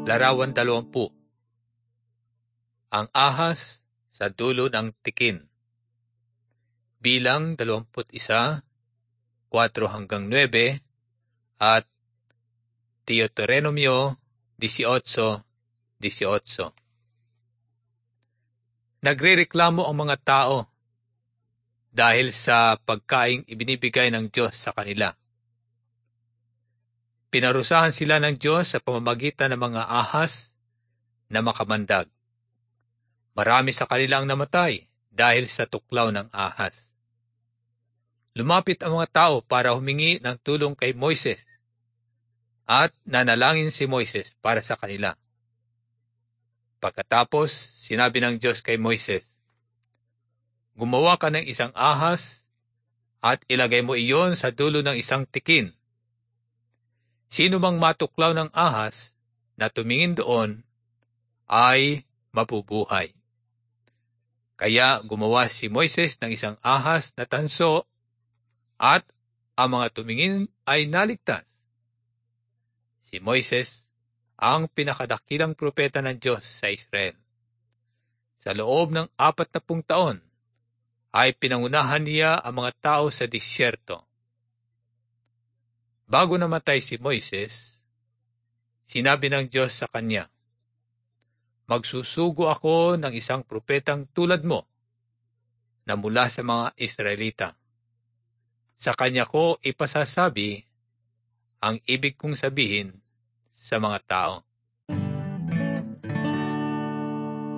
Larawan 20. Ang ahas sa dulo ng tikin. Bilang 21, 4-9 at Deuteronomio 18:18. Nagrereklamo ang mga tao dahil sa pagkaing ibinibigay ng Diyos sa kanila. Pinarusahan sila ng Diyos sa pamamagitan ng mga ahas na makamandag. Marami sa kanila ang namatay dahil sa tuklaw ng ahas. Lumapit ang mga tao para humingi ng tulong kay Moises at nanalangin si Moises para sa kanila. Pagkatapos, sinabi ng Diyos kay Moises, "Gumawa ka ng isang ahas at ilagay mo iyon sa dulo ng isang tikin. Sino mang matuklaw ng ahas na tumingin doon ay mabubuhay." Kaya gumawa si Moises ng isang ahas na tanso at ang mga tumingin ay naligtas. Si Moises ang pinakadakilang propeta ng Diyos sa Israel. Sa loob ng 40 taon ay pinangunahan niya ang mga tao sa disyerto. Bago namatay si Moises, sinabi ng Diyos sa kanya, "Magsusugo ako ng isang propetang tulad mo na mula sa mga Israelita. Sa kanya ko ipasasabi ang ibig kong sabihin sa mga tao."